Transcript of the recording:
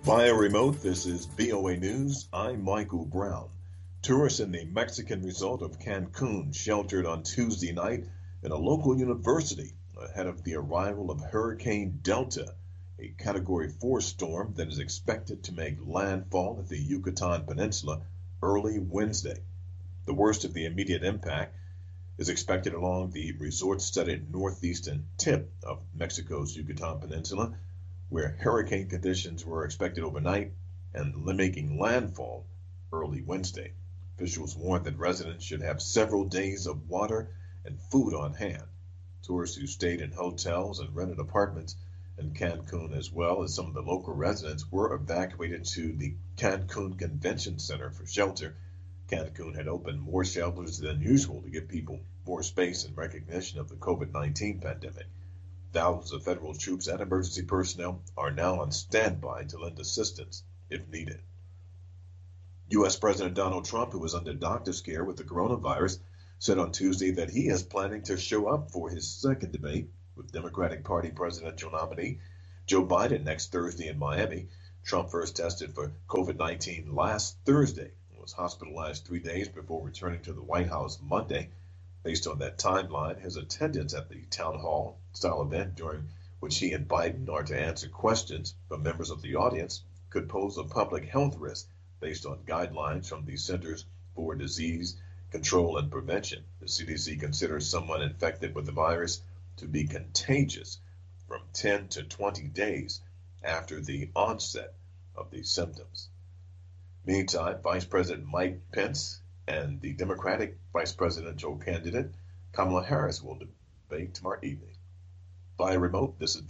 Via remote, this is VOA News. I'm Michael Brown. Tourists in the Mexican resort of Cancun sheltered on Tuesday night in a local university ahead of the arrival of Hurricane Delta, a Category 4 storm that is expected to make landfall at the Yucatan Peninsula early Wednesday. The worst of the immediate impact is expected along the resort-studded northeastern tip of Mexico's Yucatan Peninsula, where hurricane conditions were expected overnight and making landfall early Wednesday. Officials warned that residents should have several days of water and food on hand. Tourists who stayed in hotels and rented apartments in Cancun, as well as some of the local residents, were evacuated to the Cancun Convention Center for shelter. Cancun had opened more shelters than usual to give people more space in recognition of the COVID-19 pandemic. Thousands of federal troops and emergency personnel are now on standby to lend assistance if needed. U.S. President Donald Trump, who is under doctor's care with the coronavirus, said on Tuesday that he is planning to show up for his second debate with Democratic Party presidential nominee Joe Biden next Thursday in Miami. Trump first tested for COVID-19 last Thursday and was hospitalized 3 days before returning to the White House Monday. Based on that timeline, his attendance at the town hall style event during which he and Biden are to answer questions from members of the audience could pose a public health risk based on guidelines from the Centers for Disease Control and Prevention. The CDC considers someone infected with the virus to be contagious from 10 to 20 days after the onset of the symptoms. Meantime, Vice President Mike Pence and the Democratic vice presidential candidate Kamala Harris will debate tomorrow evening. Via remote, this is